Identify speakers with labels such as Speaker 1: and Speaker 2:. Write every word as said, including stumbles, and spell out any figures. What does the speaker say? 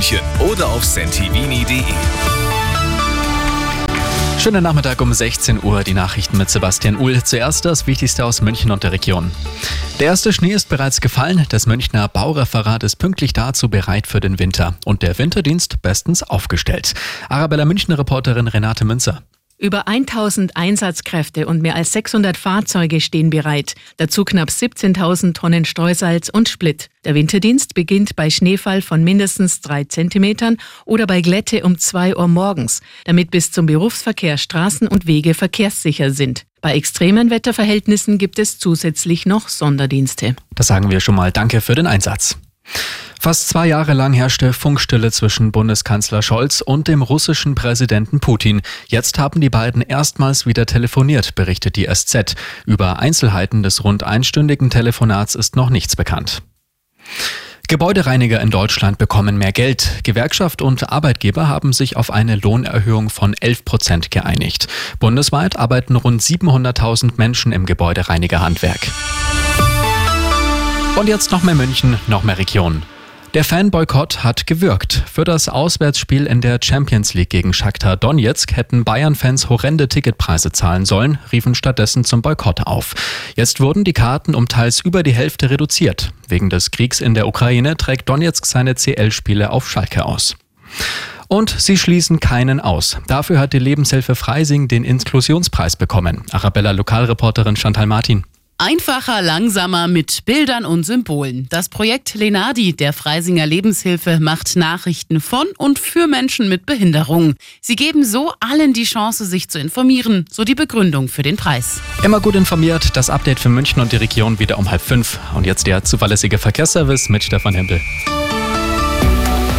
Speaker 1: München oder auf sentivini punkt de.
Speaker 2: Schönen Nachmittag um sechzehn Uhr, die Nachrichten mit Sebastian Uhl. Zuerst das Wichtigste aus München und der Region. Der erste Schnee ist bereits gefallen, das Münchner Baureferat ist pünktlich dazu bereit für den Winter und der Winterdienst bestens aufgestellt. Arabella Münchner Reporterin Renate Münzer.
Speaker 3: Über tausend Einsatzkräfte und mehr als sechshundert Fahrzeuge stehen bereit. Dazu knapp siebzehntausend Tonnen Streusalz und Split. Der Winterdienst beginnt bei Schneefall von mindestens drei Zentimetern oder bei Glätte um zwei Uhr morgens, damit bis zum Berufsverkehr Straßen und Wege verkehrssicher sind. Bei extremen Wetterverhältnissen gibt es zusätzlich noch Sonderdienste.
Speaker 2: Das sagen wir schon mal. Danke für den Einsatz. Fast zwei Jahre lang herrschte Funkstille zwischen Bundeskanzler Scholz und dem russischen Präsidenten Putin. Jetzt haben die beiden erstmals wieder telefoniert, berichtet die S Z. Über Einzelheiten des rund einstündigen Telefonats ist noch nichts bekannt. Gebäudereiniger in Deutschland bekommen mehr Geld. Gewerkschaft und Arbeitgeber haben sich auf eine Lohnerhöhung von elf Prozent geeinigt. Bundesweit arbeiten rund siebenhunderttausend Menschen im Gebäudereinigerhandwerk. Und jetzt noch mehr München, noch mehr Region. Der Fanboykott hat gewirkt. Für das Auswärtsspiel in der Champions League gegen Schachtar Donezk hätten Bayern-Fans horrende Ticketpreise zahlen sollen, riefen stattdessen zum Boykott auf. Jetzt wurden die Karten um teils über die Hälfte reduziert. Wegen des Kriegs in der Ukraine trägt Donezk seine C L-Spiele auf Schalke aus. Und sie schließen keinen aus. Dafür hat die Lebenshilfe Freising den Inklusionspreis bekommen. Arabella Lokalreporterin Chantal Martin.
Speaker 4: Einfacher, langsamer, mit Bildern und Symbolen. Das Projekt Lenadi der Freisinger Lebenshilfe macht Nachrichten von und für Menschen mit Behinderung. Sie geben so allen die Chance, sich zu informieren, so die Begründung für den Preis.
Speaker 2: Immer gut informiert, das Update für München und die Region wieder um halb fünf. Und jetzt der zuverlässige Verkehrsservice mit Stefan Hempel.